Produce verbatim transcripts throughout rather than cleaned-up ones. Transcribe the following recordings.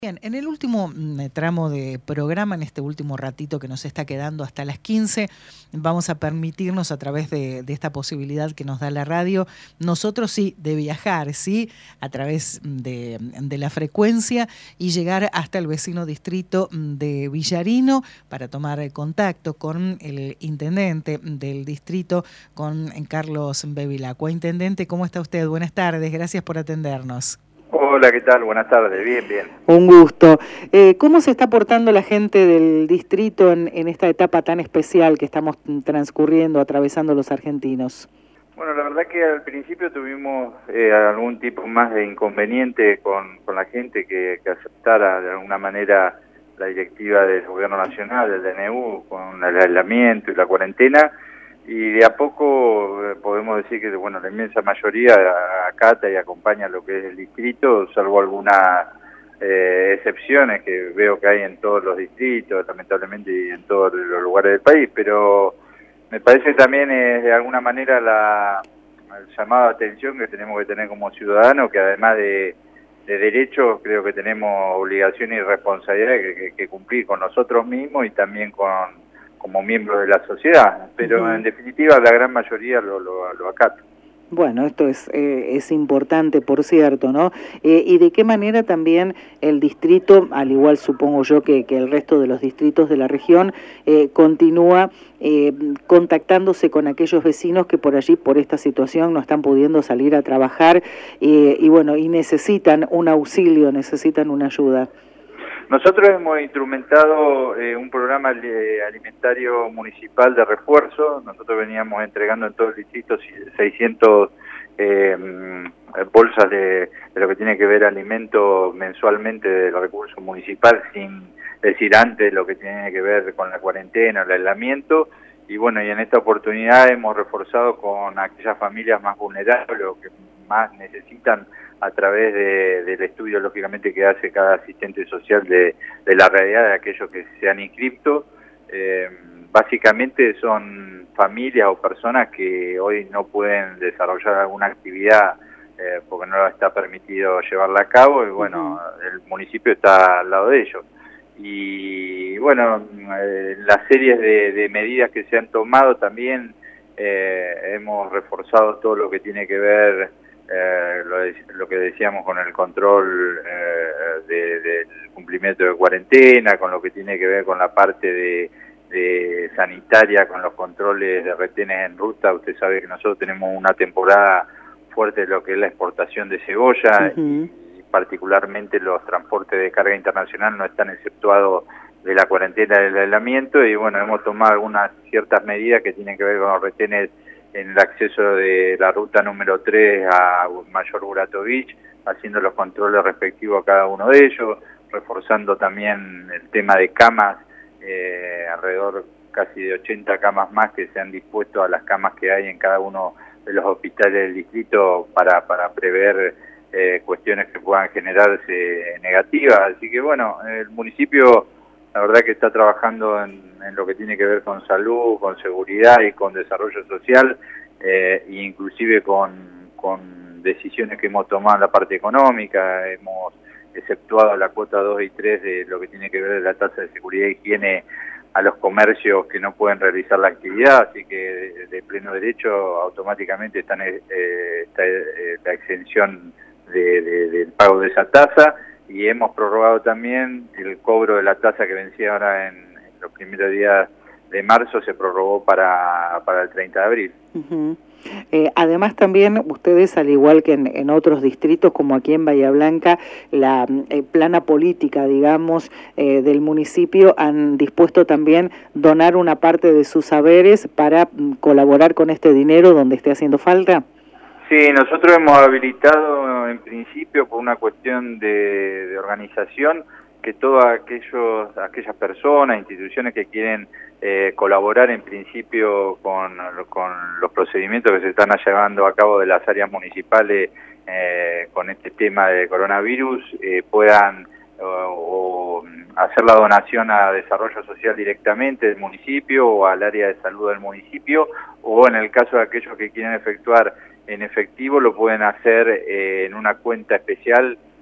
Bien, en el último mm, tramo de programa, en este último ratito que nos está quedando hasta las quince, vamos a permitirnos a través de, de esta posibilidad que nos da la radio, nosotros sí, de viajar, sí, a través de, de la frecuencia y llegar hasta el vecino distrito de Villarino para tomar contacto con el intendente del distrito, con Carlos Bevilacqua. Intendente, ¿cómo está usted? Buenas tardes, gracias por atendernos. Hola, ¿qué tal? Buenas tardes, bien, bien. Un gusto. Eh, ¿Cómo se está portando la gente del distrito en, en esta etapa tan especial que estamos transcurriendo, atravesando los argentinos? Bueno, la verdad que al principio tuvimos eh, algún tipo más de inconveniente con, con la gente que, que aceptara de alguna manera la directiva del Gobierno Nacional, del D N U, con el aislamiento y la cuarentena, y de a poco eh, podemos decir que bueno, la inmensa mayoría acata y acompaña lo que es el distrito, salvo algunas eh, excepciones que veo que hay en todos los distritos, lamentablemente, y en todos los lugares del país, pero me parece también es de alguna manera la el llamado de atención que tenemos que tener como ciudadanos, que además de, de derechos, creo que tenemos obligación y responsabilidad que, que, que cumplir con nosotros mismos y también con como miembros de la sociedad, pero uh-huh. en definitiva la gran mayoría lo, lo, lo acata. Bueno, esto es eh, es importante, por cierto, ¿no? Eh, y de qué manera también el distrito, al igual supongo yo que, que el resto de los distritos de la región, eh, continúa eh, contactándose con aquellos vecinos que por allí, por esta situación, no están pudiendo salir a trabajar eh, y bueno, y necesitan un auxilio, necesitan una ayuda. Nosotros hemos instrumentado eh, un programa alimentario municipal de refuerzo. Nosotros veníamos entregando en todo el distrito seiscientas eh, bolsas de, de lo que tiene que ver alimento mensualmente del recurso municipal, sin decir antes lo que tiene que ver con la cuarentena, el aislamiento. Y bueno, y en esta oportunidad hemos reforzado con aquellas familias más vulnerables o que más necesitan a través de, del estudio, lógicamente, que hace cada asistente social de, de la realidad de aquellos que se han inscrito. Eh, básicamente son familias o personas que hoy no pueden desarrollar alguna actividad eh, porque no está permitido llevarla a cabo y bueno, uh-huh. el municipio está al lado de ellos. Y bueno, eh, las series de, de medidas que se han tomado también eh, hemos reforzado todo lo que tiene que ver Eh, lo, de, lo que decíamos con el control eh, de, del cumplimiento de cuarentena, con lo que tiene que ver con la parte de, de sanitaria, con los controles de retenes en ruta. Usted sabe que nosotros tenemos una temporada fuerte de lo que es la exportación de cebolla, uh-huh. y particularmente los transportes de carga internacional no están exceptuados de la cuarentena del aislamiento, y bueno, hemos tomado algunas ciertas medidas que tienen que ver con los retenes en el acceso de la ruta número tres a Mayor Buratovich, haciendo los controles respectivos a cada uno de ellos, reforzando también el tema de camas, eh, alrededor casi de ochenta camas más que se han dispuesto a las camas que hay en cada uno de los hospitales del distrito para, para prever eh, cuestiones que puedan generarse negativas. Así que bueno, el municipio la verdad que está trabajando en, en lo que tiene que ver con salud, con seguridad y con desarrollo social, eh, e inclusive con, con decisiones que hemos tomado en la parte económica. Hemos exceptuado la cuota dos y tres de lo que tiene que ver de la tasa de seguridad e higiene a los comercios que no pueden realizar la actividad, así que de, de pleno derecho automáticamente están, eh, está eh, la exención de, de, del pago de esa tasa. Y hemos prorrogado también el cobro de la tasa que vencía ahora en, en los primeros días de marzo, se prorrogó para, para el treinta de abril. Uh-huh. Eh, además también ustedes, al igual que en, en otros distritos como aquí en Bahía Blanca, la eh, plana política, digamos, eh, del municipio han dispuesto también donar una parte de sus saberes para mm, colaborar con este dinero donde esté haciendo falta. Sí, nosotros hemos habilitado en principio por una cuestión de, de organización que todas aquellos, aquellas personas, instituciones que quieren eh, colaborar en principio con, con los procedimientos que se están llevando a cabo de las áreas municipales eh, con este tema de coronavirus, eh, puedan o, o hacer la donación a desarrollo social directamente del municipio o al área de salud del municipio, o en el caso de aquellos que quieren efectuar en efectivo lo pueden hacer eh, en una cuenta especial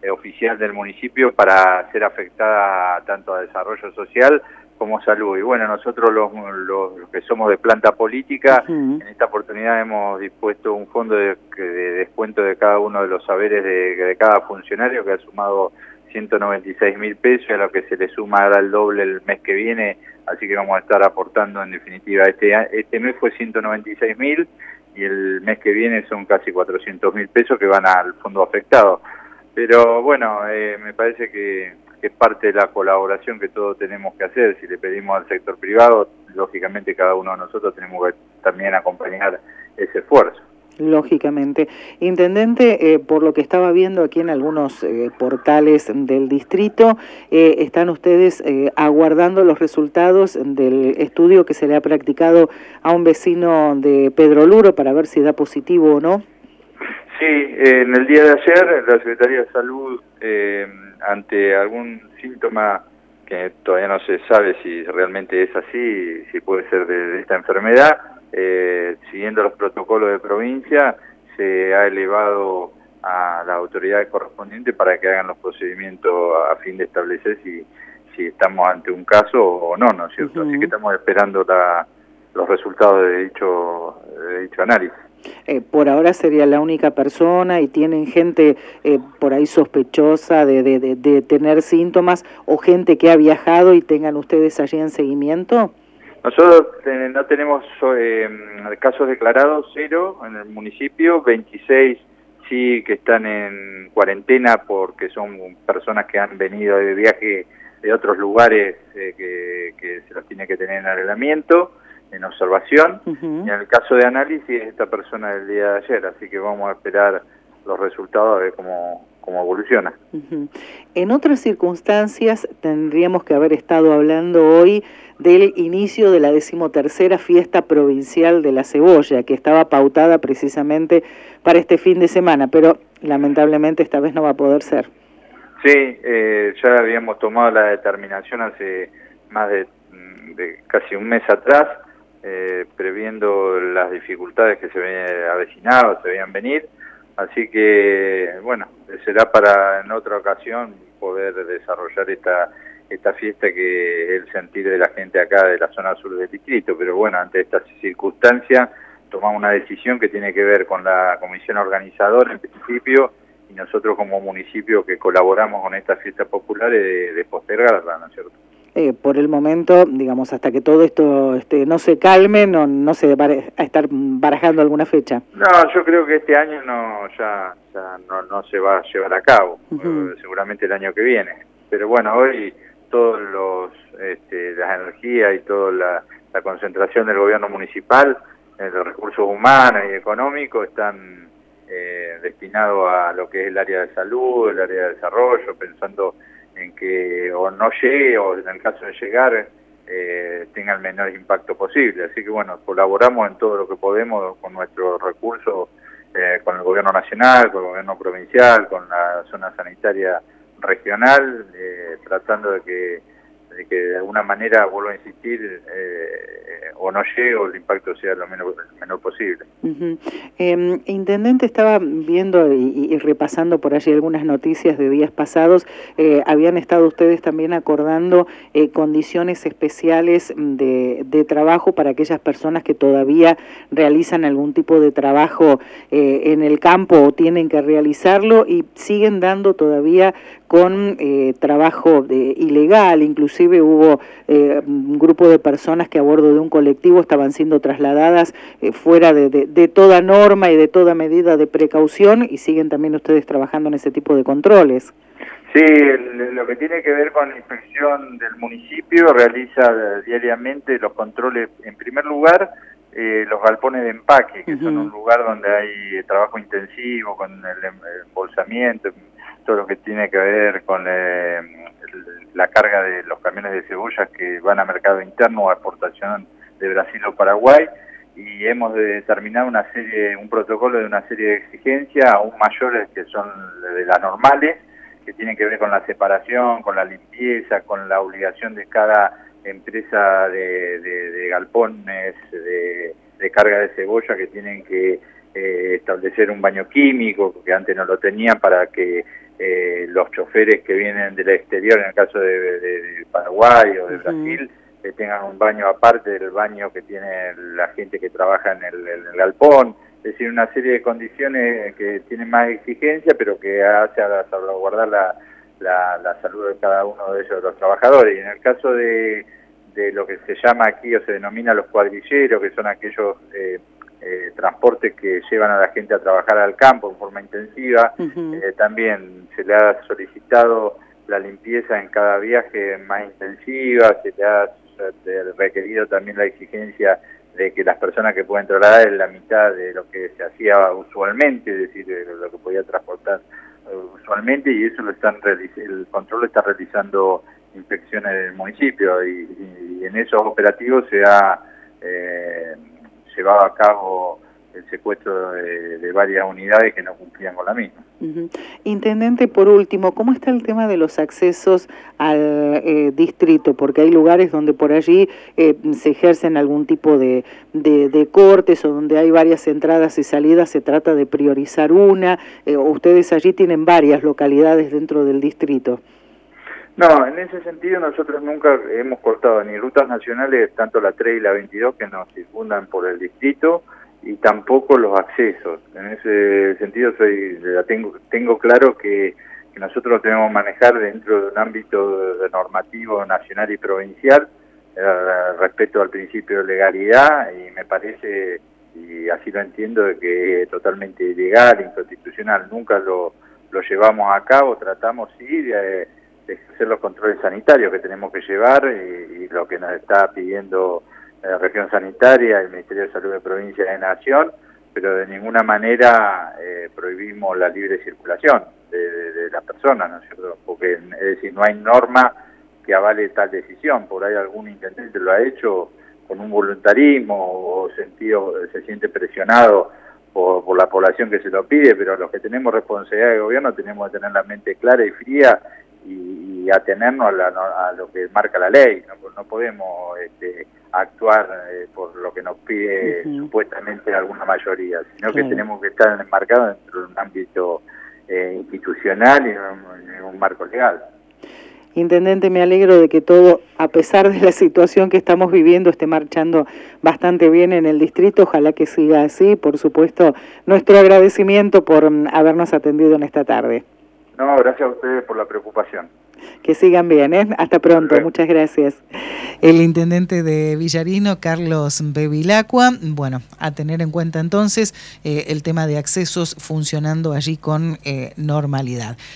eh, oficial del municipio para ser afectada tanto a desarrollo social como salud. Y bueno, nosotros los, los, los que somos de planta política, uh-huh. en esta oportunidad hemos dispuesto un fondo de, de descuento de cada uno de los saberes de, de cada funcionario, que ha sumado ciento noventa y seis mil pesos, a lo que se le suma ahora el doble el mes que viene, así que vamos a estar aportando en definitiva. Este, este mes fue ciento noventa y seis mil y el mes que viene son casi cuatrocientos mil pesos que van al fondo afectado. Pero bueno, eh, me parece que, que es parte de la colaboración que todos tenemos que hacer. Si le pedimos al sector privado, lógicamente cada uno de nosotros tenemos que también acompañar ese esfuerzo. Lógicamente. Intendente, eh, por lo que estaba viendo aquí en algunos eh, portales del distrito, eh, están ustedes eh, aguardando los resultados del estudio que se le ha practicado a un vecino de Pedro Luro para ver si da positivo o no. Sí, eh, en el día de ayer la Secretaría de Salud, eh, ante algún síntoma que todavía no se sabe si realmente es así, si puede ser de, de esta enfermedad, Eh, siguiendo los protocolos de provincia, se ha elevado a la autoridad correspondiente para que hagan los procedimientos a fin de establecer si, si estamos ante un caso o no, ¿no es cierto? Uh-huh. Así que estamos esperando la, los resultados de dicho, de dicho análisis. Eh, por ahora sería la única persona y tienen gente eh, por ahí sospechosa de, de, de, de tener síntomas o gente que ha viajado y tengan ustedes allí en seguimiento. Nosotros eh, no tenemos eh, casos declarados, cero en el municipio, veintiséis sí que están en cuarentena porque son personas que han venido de viaje de otros lugares eh, que, que se los tiene que tener en aislamiento, en observación, uh-huh. y en el caso de análisis esta persona del día de ayer, así que vamos a esperar los resultados a ver cómo, cómo evoluciona. Uh-huh. En otras circunstancias tendríamos que haber estado hablando hoy del inicio de la decimotercera fiesta provincial de la cebolla, que estaba pautada precisamente para este fin de semana, pero lamentablemente esta vez no va a poder ser. Sí, eh, ya habíamos tomado la determinación hace más de, de casi un mes atrás, eh, previendo las dificultades que se veían avecinadas, se veían venir, así que, bueno, será para en otra ocasión poder desarrollar esta esta fiesta que es el sentir de la gente acá de la zona sur del distrito, pero bueno, ante estas circunstancias tomamos una decisión que tiene que ver con la comisión organizadora en principio y nosotros como municipio que colaboramos con estas fiestas populares de, de postergarla, ¿no es cierto? Eh, por el momento, digamos, hasta que todo esto este, no se calme, no, no se va a estar barajando alguna fecha. No, yo creo que este año no ya, ya no, no se va a llevar a cabo, uh-huh. eh, seguramente el año que viene. Pero bueno, hoy todos los este, las energías y toda la, la concentración del gobierno municipal, eh, los recursos humanos y económicos están eh, destinados a lo que es el área de salud, el área de desarrollo, pensando en que o no llegue o en el caso de llegar eh, tenga el menor impacto posible. Así que bueno, colaboramos en todo lo que podemos con nuestros recursos, eh, con el gobierno nacional, con el gobierno provincial, con la zona sanitaria regional, eh, tratando de que, de que de alguna manera, vuelvo a insistir, eh, o no llegue o el impacto sea lo menor, el menor posible. Uh-huh. eh, Intendente, estaba viendo y, y repasando por allí algunas noticias de días pasados, eh, habían estado ustedes también acordando eh, condiciones especiales de, de trabajo para aquellas personas que todavía realizan algún tipo de trabajo eh, en el campo o tienen que realizarlo y siguen dando todavía con eh, trabajo de, ilegal. Inclusive hubo eh, un grupo de personas que a bordo de un colectivo estaban siendo trasladadas eh, fuera de, de, de toda norma y de toda medida de precaución, y siguen también ustedes trabajando en ese tipo de controles. Sí, el, lo que tiene que ver con la inspección del municipio realiza diariamente los controles, en primer lugar, eh, los galpones de empaque, que uh-huh. son un lugar donde hay trabajo intensivo con el embolsamiento, todo lo que tiene que ver con eh, la carga de los camiones de cebollas que van a mercado interno o a exportación de Brasil o Paraguay, y hemos determinado una serie, un protocolo de una serie de exigencias aún mayores que son de las normales, que tienen que ver con la separación, con la limpieza, con la obligación de cada empresa de, de, de galpones de, de carga de cebolla que tienen que eh, establecer un baño químico, que antes no lo tenían, para que eh, los choferes que vienen del exterior, en el caso de, de, de Paraguay o de uh-huh. Brasil, eh, tengan un baño aparte del baño que tiene la gente que trabaja en el, en el galpón. Es decir, una serie de condiciones que tienen más exigencia, pero que hace a salvaguardar la, la, la salud de cada uno de ellos, de los trabajadores. Y en el caso de, de lo que se llama aquí o se denomina los cuadrilleros, que son aquellos eh, eh, transportes que llevan a la gente a trabajar al campo en forma intensiva, uh-huh. eh, también se le ha solicitado la limpieza en cada viaje más intensiva, se le ha requerido también la exigencia de que las personas que pueden trasladar es la mitad de lo que se hacía usualmente, es decir, de lo que podía transportar uh, usualmente, y eso lo están el control lo está realizando inspecciones del municipio, y, y, y en esos operativos se ha eh, llevado a cabo el secuestro de, de varias unidades que no cumplían con la misma. Uh-huh. Intendente, por último, ¿cómo está el tema de los accesos al eh, distrito? Porque hay lugares donde por allí eh, se ejercen algún tipo de, de, de cortes, o donde hay varias entradas y salidas, se trata de priorizar una, eh, o ustedes allí tienen varias localidades dentro del distrito. No, en ese sentido nosotros nunca hemos cortado ni rutas nacionales, tanto la tres y la veintidós, que nos circundan por el distrito, y tampoco los accesos. En ese sentido soy tengo tengo claro que, que nosotros debemos manejar dentro de un ámbito normativo nacional y provincial, eh, respecto al principio de legalidad, y me parece, y así lo entiendo, de que es totalmente ilegal, inconstitucional. Nunca lo, lo llevamos a cabo, tratamos sí de, de hacer los controles sanitarios que tenemos que llevar, y, y lo que nos está pidiendo la región sanitaria, el Ministerio de Salud de Provincia y de Nación, pero de ninguna manera eh, prohibimos la libre circulación de, de, de las personas, ¿no es cierto? Porque, es decir, no hay norma que avale tal decisión. Por ahí algún intendente lo ha hecho con un voluntarismo o sentido, se siente presionado por, por la población que se lo pide, pero los que tenemos responsabilidad de gobierno tenemos que tener la mente clara y fría y, y atenernos a, la, a lo que marca la ley. No, no podemos este, actuar eh, por lo que nos pide uh-huh. supuestamente alguna mayoría, sino claro. que tenemos que estar enmarcados dentro de un ámbito eh, institucional y en un, en un marco legal. Intendente, me alegro de que todo, a pesar de la situación que estamos viviendo, esté marchando bastante bien en el distrito. Ojalá que siga así. Por supuesto, nuestro agradecimiento por um, habernos atendido en esta tarde. No, gracias a ustedes por la preocupación. Que sigan bien, ¿eh? Hasta pronto, muchas gracias. El intendente de Villarino, Carlos Bevilacqua, bueno, a tener en cuenta entonces eh, el tema de accesos funcionando allí con eh, normalidad.